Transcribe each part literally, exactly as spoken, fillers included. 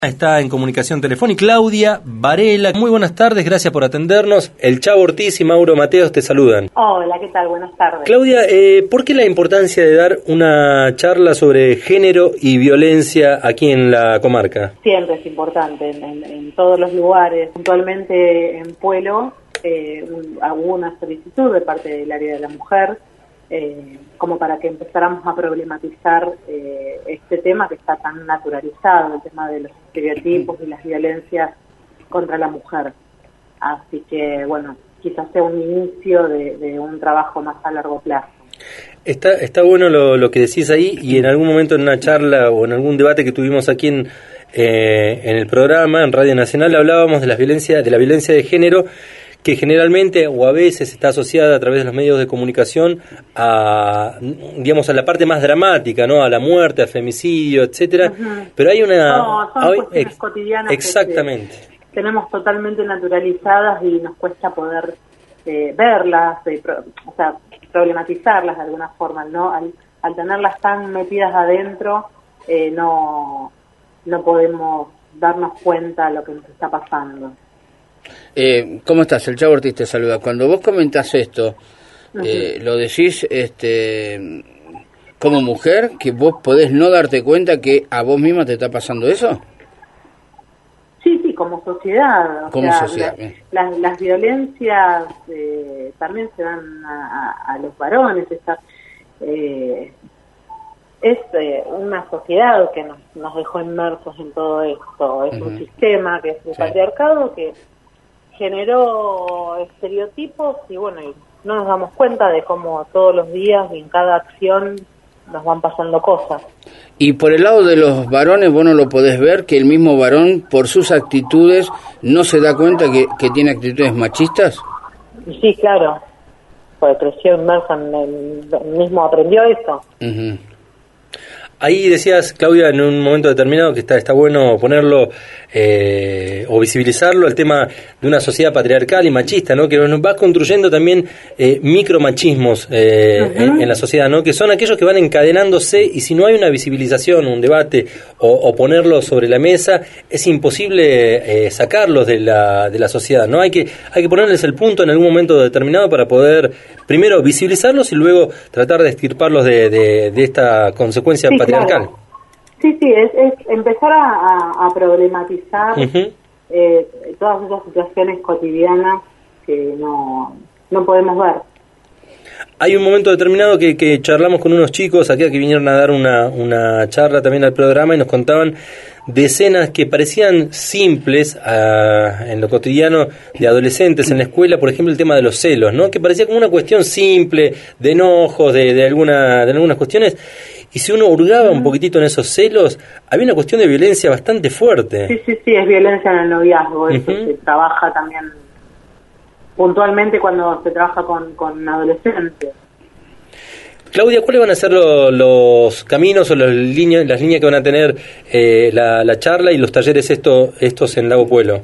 Está en comunicación telefónica Claudia Varela. Muy buenas tardes, gracias por atendernos. El Chavo Ortiz y Mauro Mateos te saludan. Hola, ¿qué tal? Buenas tardes. Claudia, eh, ¿por qué la importancia de dar una charla sobre género y violencia aquí en la comarca? Siempre es importante, en, en, en todos los lugares. Puntualmente en Puelo eh, hubo una solicitud de parte del área de la mujer eh, como para que empezáramos a problematizar eh, este tema que está tan naturalizado, el tema de los estereotipos y las violencias contra la mujer. Así que, bueno, quizás sea un inicio de, de un trabajo más a largo plazo. Está, está bueno lo, lo que decís ahí, y en algún momento en una charla o en algún debate que tuvimos aquí en, eh, en el programa, en Radio Nacional, hablábamos de la violencia, de la violencia de género, que generalmente o a veces está asociada a través de los medios de comunicación a, digamos, a la parte más dramática, ¿no? A la muerte, al femicidio, etcétera. Uh-huh. Pero hay una... No, son hay, cuestiones ex, cotidianas exactamente. Que tenemos totalmente naturalizadas y nos cuesta poder eh, verlas, eh, pro, o sea, problematizarlas de alguna forma, ¿no? Al, al tenerlas tan metidas adentro, eh, no, no podemos darnos cuenta de lo que nos está pasando. Eh, ¿Cómo estás? El Chavo Ortiz te saluda. Cuando vos comentás esto, uh-huh. eh, lo decís este, como mujer, que vos podés no darte cuenta que a vos misma te está pasando eso. Sí, sí, como sociedad. O como sea, sociedad. La, las, las violencias eh, también se dan a, a, a los varones. Esta, eh, es eh, una sociedad que nos, nos dejó inmersos en todo esto. Es uh-huh. un sistema que es el sí. patriarcado que generó estereotipos y bueno, y no nos damos cuenta de cómo todos los días y en cada acción nos van pasando cosas. Y por el lado de los varones, vos no lo podés ver, que el mismo varón, por sus actitudes, no se da cuenta que, que tiene actitudes machistas. Sí, claro, pues creció inmerso en el, el mismo, aprendió eso. Uh-huh. Ahí decías, Claudia, en un momento determinado que está está bueno ponerlo eh, o visibilizarlo, el tema de una sociedad patriarcal y machista, ¿no? Que nos va construyendo también eh, micromachismos eh, uh-huh. en, en la sociedad, ¿no? Que son aquellos que van encadenándose, y si no hay una visibilización, un debate o, o ponerlos sobre la mesa, es imposible eh, sacarlos de la de la sociedad, ¿no? Hay que hay que ponerles el punto en algún momento determinado para poder primero visibilizarlos y luego tratar de extirparlos de, de, de esta consecuencia sí, patriarcal. Claro. Sí, sí, es, es empezar a, a, a problematizar uh-huh. eh, todas esas situaciones cotidianas que no, no podemos ver. Hay un momento determinado que, que charlamos con unos chicos aquí que vinieron a dar una, una charla también al programa y nos contaban de escenas que parecían simples uh, en lo cotidiano de adolescentes en la escuela, por ejemplo el tema de los celos, ¿no? Que parecía como una cuestión simple, de enojos, de, de, alguna, de algunas cuestiones, y si uno hurgaba un poquitito en esos celos, había una cuestión de violencia bastante fuerte. Sí, sí, sí, es violencia en el noviazgo, eso uh-huh. se trabaja también puntualmente cuando se trabaja con, con adolescentes. Claudia, ¿cuáles van a ser lo, los caminos o los líneas, las líneas que van a tener eh, la, la charla y los talleres esto, estos en Lago Puelo?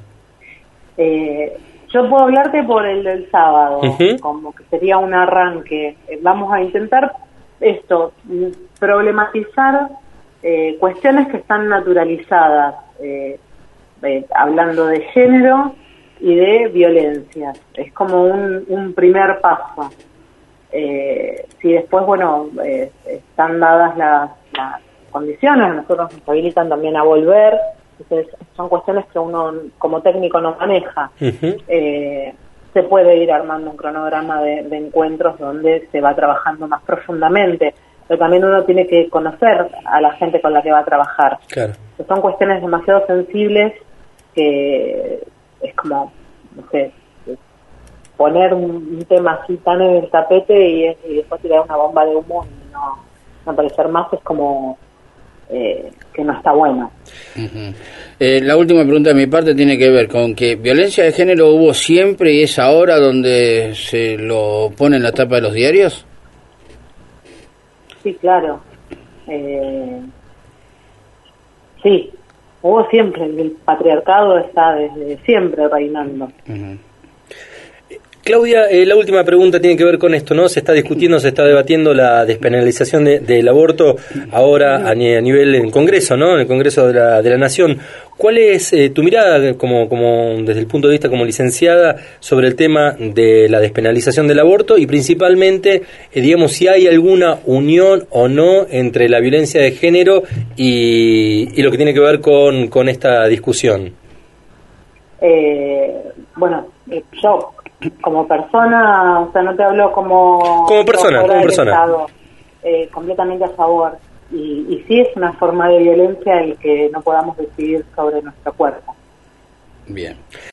Eh, yo puedo hablarte por el del sábado, uh-huh. como que sería un arranque. Eh, vamos a intentar esto, problematizar eh, cuestiones que están naturalizadas, eh, eh, hablando de género y de violencia. Es como un, un primer paso. Eh, si después, bueno, eh, están dadas las, las condiciones, nosotros nos habilitan también a volver, entonces son cuestiones que uno como técnico no maneja. Uh-huh. Eh, se puede ir armando un cronograma de, de encuentros donde se va trabajando más profundamente, pero también uno tiene que conocer a la gente con la que va a trabajar. Claro. Son cuestiones demasiado sensibles que es como, no sé, poner un, un tema así tan en el tapete y, y después tirar una bomba de humo y no, no aparecer más, es como eh, que no está bueno. Uh-huh. Eh, la última pregunta de mi parte tiene que ver con que violencia de género hubo siempre y es ahora donde se lo pone en la tapa de los diarios. Sí, claro. Eh, sí, hubo siempre, el patriarcado está desde siempre reinando. Uh-huh. Claudia, eh, la última pregunta tiene que ver con esto, ¿no? Se está discutiendo, se está debatiendo la despenalización de, del aborto ahora a, a nivel en Congreso, ¿no? En el Congreso de la, de la Nación. ¿Cuál es eh, tu mirada como, como desde el punto de vista como licenciada sobre el tema de la despenalización del aborto y principalmente, eh, digamos, si hay alguna unión o no entre la violencia de género y, y lo que tiene que ver con, con esta discusión? Eh, bueno, yo como persona, o sea, no te hablo como... Como persona, como persona. Estado, eh, completamente a favor. Y, y sí es una forma de violencia el que no podamos decidir sobre nuestro cuerpo. Bien.